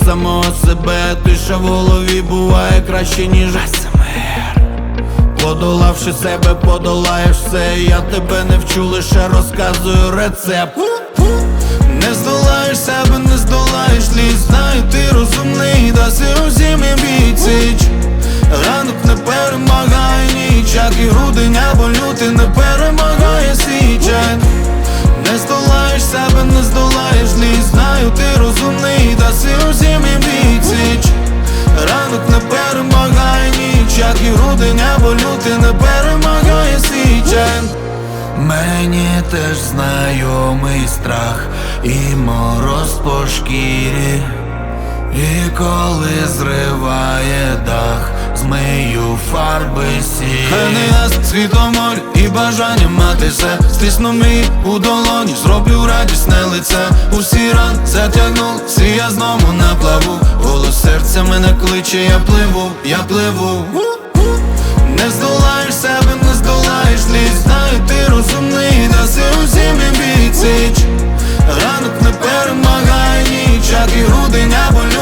самого себе. Тиша в голові буває краще, ніж АСМР. Подолавши себе, подолаєш все. Я тебе не вчу, лише розказую рецепт. Не здолаєш себе, не здолаєш ліс. Знаю, ти розумний, даси усім і бійцич. Ранок не перемагає ніч, як і грудень або лютий не перемагає січень. Не здолаєш себе, не здолаєш ліс. Знаю, ти розумний, даси усім і бійцич. Ранок не перемагає ніч, як і грудень або лютий не перемагає січень. Мені теж знайомий страх і мороз по шкірі. І коли зриває дах, змию фарби сірі. ГНС, світломоль і бажання мати все. Стисну мій у долоні, зроблю радісне лице. Усі ран затягнув, всі я знову на плаву. Голос серця мене кличе, я пливу, я пливу. Не здолаєш себе, не здолаєш ліс. Знаю, ти розумний, даси усім і бійцич. Ранок не перемагає ніч, як і грудень або